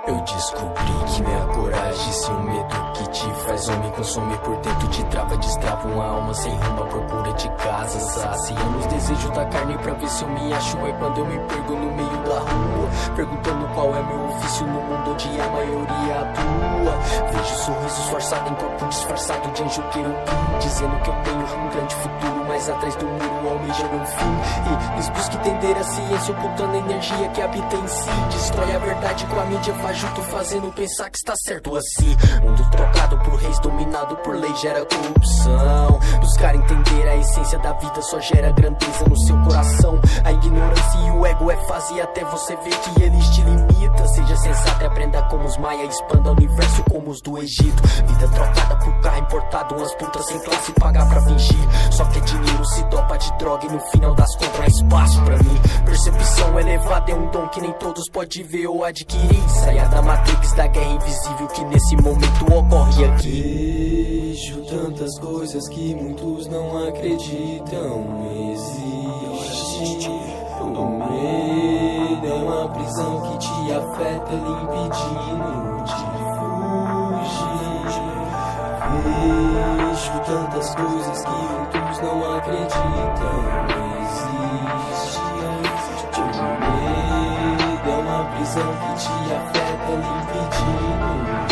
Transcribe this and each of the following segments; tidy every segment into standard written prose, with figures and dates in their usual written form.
Eu descobri que minha coragem, se o medo que te faz homem consome por dentro, te trava, destrava uma alma sem rumo à procura de casa, saciando os desejos da carne pra ver se eu me acho. É quando eu me perco no meio da rua, perguntando qual é meu ofício no mundo onde a maioria atua. Vejo sorrisos forçados em corpo disfarçado de anjo que eu vi, dizendo que eu tenho um grande futuro, mas atrás do muro almejando um fim. E eles buscam entender a ciência, ocultando a energia que habita em si. Destrói a verdade com a mídia fajuto, fazendo pensar que está certo assim. Mundo trocado por reis, dominado por lei, gera corrupção. Buscar entender a essência da vida só gera grandeza no seu coração. A ignorância e o ego é fase até você ver que eles te limita. Seja sensato e aprenda como os maia, expanda o universo como os do Egito. Vida trocada por carro importado, umas putas sem classe pagar pra fingir. Só que dinheiro se dopa de droga e no final das contas há espaço pra mim. Percepção elevada é um dom que nem todos podem ver ou adquirir. Saia da Matrix, da guerra invisível que nesse momento ocorre aqui. Vejo tantas coisas que muitos não acreditam existe. O medo é uma prisão que te afeta, lhe impedindo de fugir. Vejo tantas coisas que muitos não acreditam existe. O medo é uma prisão que te afeta, lhe impedindo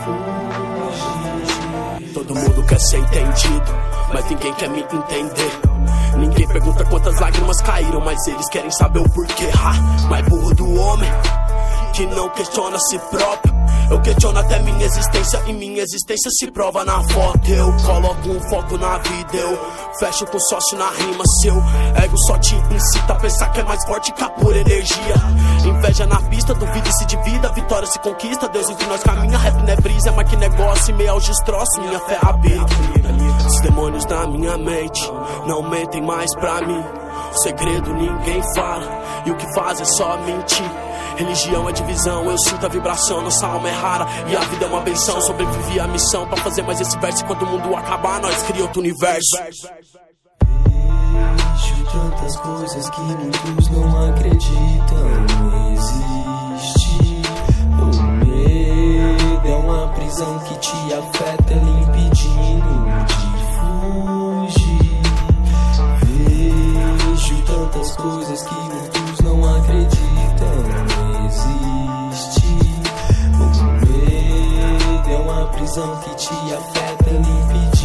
de fugir. Todo mundo quer ser entendido, mas ninguém quer me entender. Ninguém pergunta quantas lágrimas caíram, mas eles querem saber o porquê. Mais burro do homem que não questiona a si próprio. Eu questiono até minha existência e minha existência se prova na foto. Eu coloco um foco na vida, eu fecho com sócio na rima. Seu ego só te incita a pensar que é mais forte que a pura energia. Inveja na pista, duvida e se divida, vitória se conquista. Deus entre nós caminha, rap não é brisa, é mais que negócio. E meio aos destroços, minha fé habita. Os demônios da minha mente não mentem mais pra mim. O segredo ninguém fala e o que faz é só mentir. Religião é divisão, eu sinto a vibração, nossa alma é rara e a vida é uma benção. Sobrevivi à missão pra fazer mais esse verso. Quando o mundo acabar, nós cria outro universo. Vejo tantas coisas que muitos não acreditam existe. O medo é uma prisão que te afeta, lhe impedindo de fugir. Vejo tantas coisas que muitos não acreditam existe. O medo é uma prisão que te afeta, lhe impedindo